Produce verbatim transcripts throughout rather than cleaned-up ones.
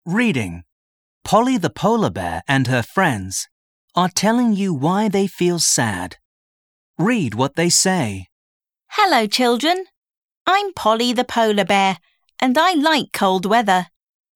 Reading. Polly the polar bear and her friends are telling you why they feel sad. Read what they say. Hello, children. I'm Polly the polar bear, and I like cold weather.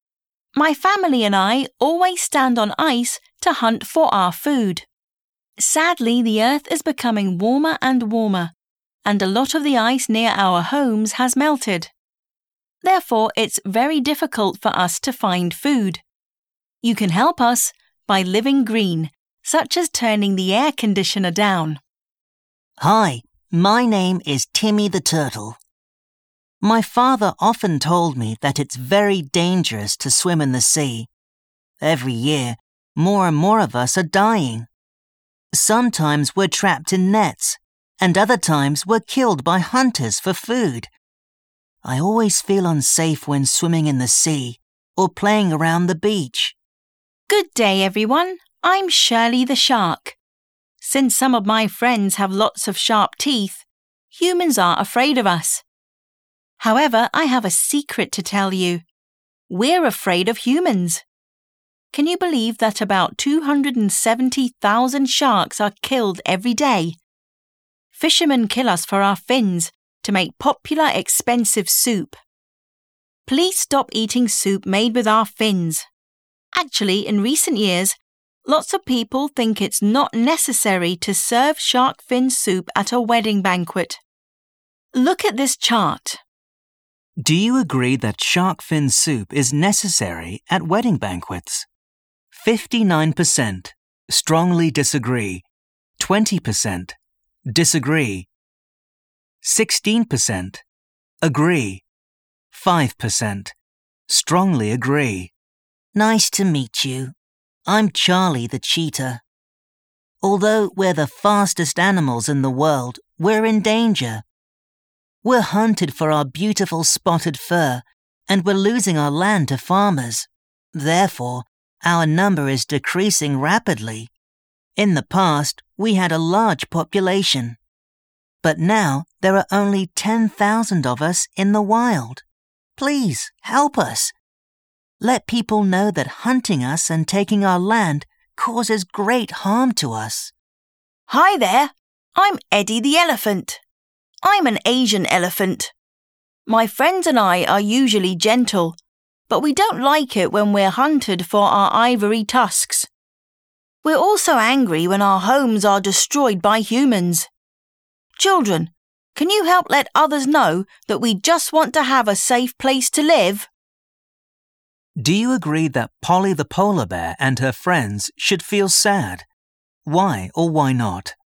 My family and I always stand on ice to hunt for our food. Sadly, the earth is becoming warmer and warmer, and a lot of the ice near our homes has melted. Therefore, it's very difficult for us to find food. You can help us by living green, such as turning the air conditioner down. Hi, my name is Timmy the Turtle. My father often told me that it's very dangerous to swim in the sea. Every year, more and more of us are dying. Sometimes we're trapped in nets, and other times we're killed by hunters for food. I always feel unsafe when swimming in the sea or playing around the beach. Good day, everyone. I'm Shirley the shark. Since some of my friends have lots of sharp teeth, humans are afraid of us. However, I have a secret to tell you. We're afraid of humans. Can you believe that about two hundred seventy thousand sharks are killed every day? Fishermen kill us for our fins to make popular expensive soup. Please stop eating soup made with our fins. Actually, in recent years, lots of people think it's not necessary to serve shark fin soup at a wedding banquet. Look at this chart. Do you agree that shark fin soup is necessary at wedding banquets? fifty-nine percent strongly disagree. twenty percent disagree. sixteen percent agree. five percent strongly agree. Nice to meet you. I'm Charlie the cheetah. Although we're the fastest animals in the world, we're in danger. We're hunted for our beautiful spotted fur, and we're losing our land to farmers. Therefore, our number is decreasing rapidly. In the past, we had a large population. But now, there are only ten thousand of us in the wild. Please, help us. Let people know that hunting us and taking our land causes great harm to us. Hi there. I'm Eddie the elephant. I'm an Asian elephant. My friends and I are usually gentle, but we don't like it when we're hunted for our ivory tusks. We're also angry when our homes are destroyed by humans. Children, can you help let others know that we just want to have a safe place to live? Do you agree that Polly the polar bear and her friends should feel sad? Why or why not?